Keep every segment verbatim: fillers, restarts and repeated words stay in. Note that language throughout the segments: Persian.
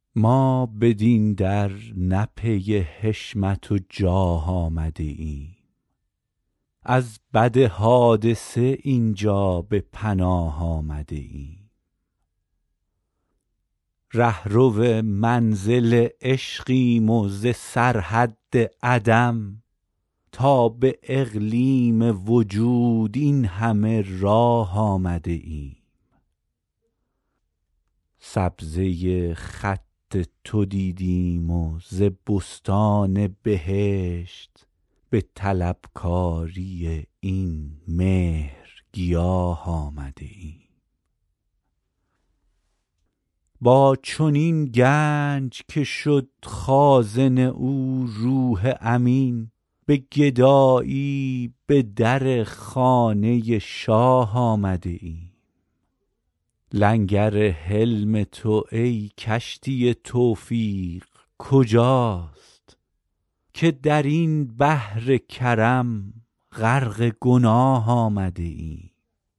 ما بدین در نه پی حشمت و جاه آمده ایم، از بد حادثه اینجا به پناه آمده ایم. رهرو منزل عشقیم و ز سرحد عدم، تا به اقلیم وجود این همه راه آمده ایم. سبزه خط تو دیدیم و ز بستان بهشت، به طلبکاری این مهر گیاه آمده ایم. با چنین گنج که شد خازن او روح امین، به گدایی به در خانه شاه آمده ایم. لنگر حلم تو ای کشتی توفیق کجاست، که در این بحر کرم غرق گناه آمده ایم.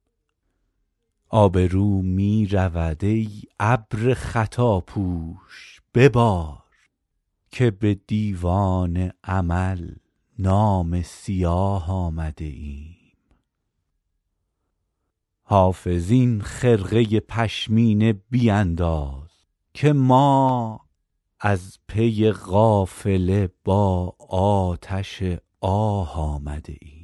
آبرو می رود ای ابر خطاپوش ببار، که به دیوان عمل نامه سیاه آمده ایم. حافظ این خرقه پشمینه بینداز، که ما از پی قافله با آتش آه آمده ایم.